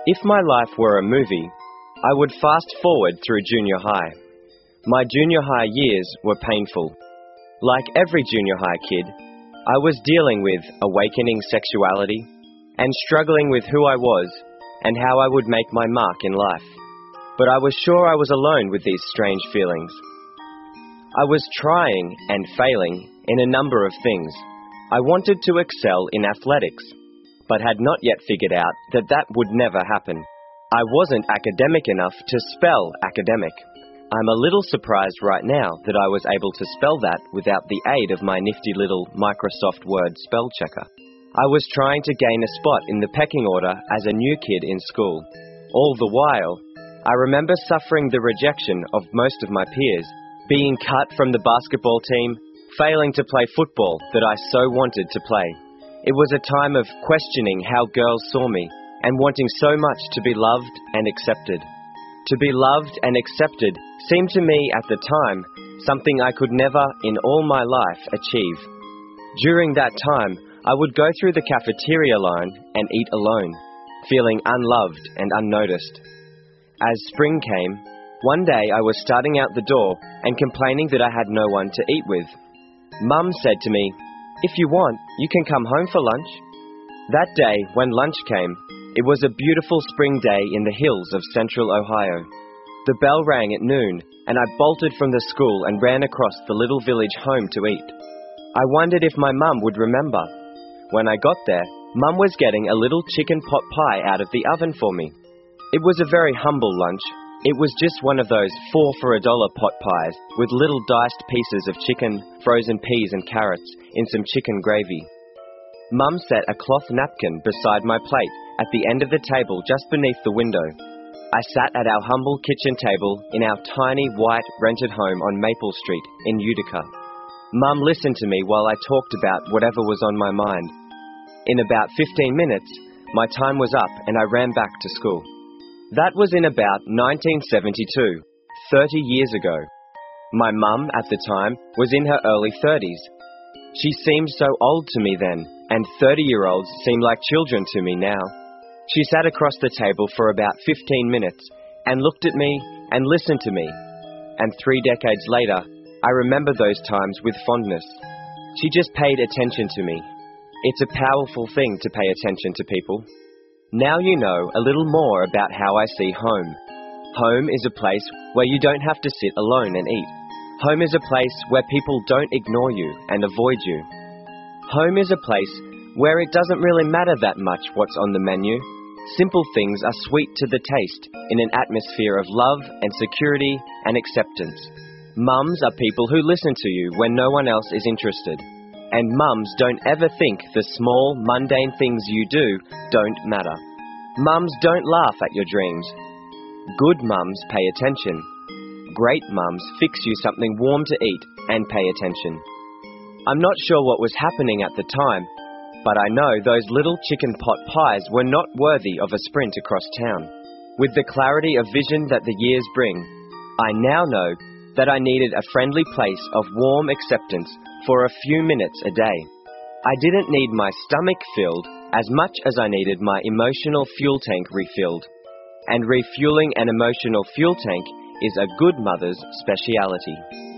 If my life were a movie, I would fast forward through junior high. My junior high years were painful. Like every junior high kid, I was dealing with awakening sexuality and struggling with who I was and how I would make my mark in life. But I was sure I was alone with these strange feelings. I was trying and failing in a number of things. I wanted to excel in athletics, but had not yet figured out that that would never happen. I wasn't academic enough to spell academic. I'm a little surprised right now that I was able to spell that without the aid of my nifty little Microsoft Word spell checker. I was trying to gain a spot in the pecking order as a new kid in school. All the while, I remember suffering the rejection of most of my peers, being cut from the basketball team, failing to play football that I so wanted to play. It was a time of questioning how girls saw me and wanting so much to be loved and accepted. To be loved and accepted seemed to me at the time something I could never in all my life achieve. During that time, I would go through the cafeteria line and eat alone, feeling unloved and unnoticed. As spring came, one day I was starting out the door and complaining that I had no one to eat with. Mum said to me, "If you want, you can come home for lunch." That day, when lunch came, it was a beautiful spring day in the hills of central Ohio. The bell rang at noon, and I bolted from the school and ran across the little village home to eat. I wondered if my mum would remember. When I got there, Mum was getting a little chicken pot pie out of the oven for me. It was a very humble lunch. It was just one of those 4 for $1 pot pies with little diced pieces of chicken, frozen peas and carrots in some chicken gravy. Mum set a cloth napkin beside my plate at the end of the table just beneath the window. I sat at our humble kitchen table in our tiny white rented home on Maple Street in Utica. Mum listened to me while I talked about whatever was on my mind. In about 15 minutes, my time was up and I ran back to school. That was in about 1972, 30 years ago. My mum, at the time, was in her early 30s. She seemed so old to me then, and 30-year-olds seem like children to me now. She sat across the table for about 15 minutes and looked at me and listened to me. And 3 decades later, I remember those times with fondness. She just paid attention to me. It's a powerful thing to pay attention to people. Now you know a little more about how I see home. Home is a place where you don't have to sit alone and eat. Home is a place where people don't ignore you and avoid you. Home is a place where it doesn't really matter that much what's on the menu. Simple things are sweet to the taste in an atmosphere of love and security and acceptance. Mums are people who listen to you when no one else is interested. And mums don't ever think the small, mundane things you do don't matter. Mums don't laugh at your dreams. Good mums pay attention. Great mums fix you something warm to eat and pay attention. I'm not sure what was happening at the time, but I know those little chicken pot pies were not worthy of a sprint across town. With the clarity of vision that the years bring, I now know that I needed a friendly place of warm acceptance for a few minutes a day. I didn't need my stomach filled as much as I needed my emotional fuel tank refilled. And refueling an emotional fuel tank is a good mother's speciality.